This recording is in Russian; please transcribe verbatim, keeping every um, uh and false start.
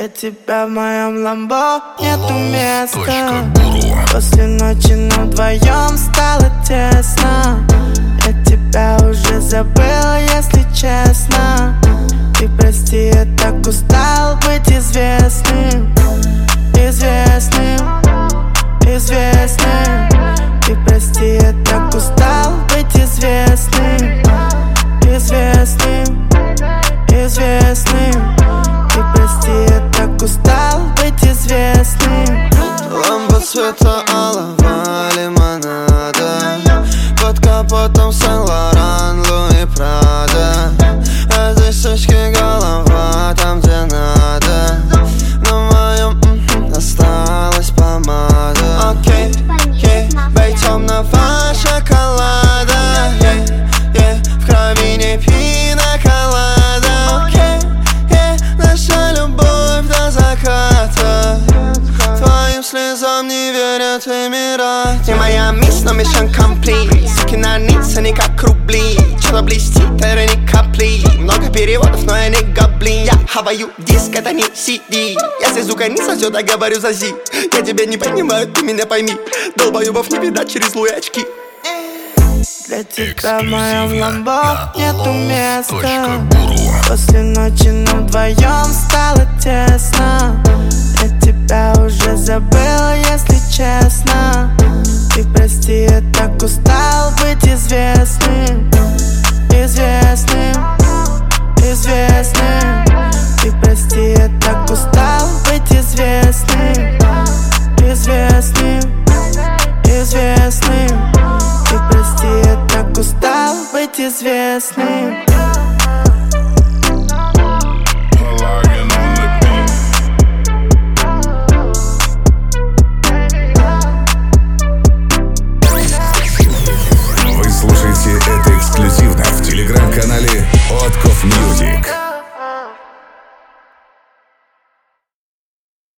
Для тебя в моем ламбо нету места. После ночи нам вдвоем стало тесно. Я тебя уже забыл, если честно. Ты прости, я так устал быть известным. Известным, известным. Ты прости, я так устал быть известным. Известным, известным. Ты прости, я так устал быть известным. Лампа цвета алого лимонада, под капотом Сен-Лоран, Луи Прада. А здесь точки голова, там где надо. На моем м-м, осталась помада. Окей, okay, yeah, бей темного шоколада, yeah, yeah, в крови не пина колада. Окей, okay, yeah, наша любовь до заката. Твоим слезам не верят Эмираты. Ты моя мисс, но mission complete. Суки на ниц, они как рубли. Что-то блестит, это не капли. Много переводов, но я не гоблин. Я хаваю диск, это не си ди. Если звука не сойдет, я говорю за зи. Я тебя не понимаю, ты меня пойми. Долбоебов не видать через луи очки. Для тебя в моем ламбо нету места. После ночи нам вдвоем стало тесно. Я тебя уже забыл, если честно. Ты прости, я так устал быть известным. Известным, известным. Ты прости, я так устал быть известным. Известным, известным. Ты прости, я так устал быть известным.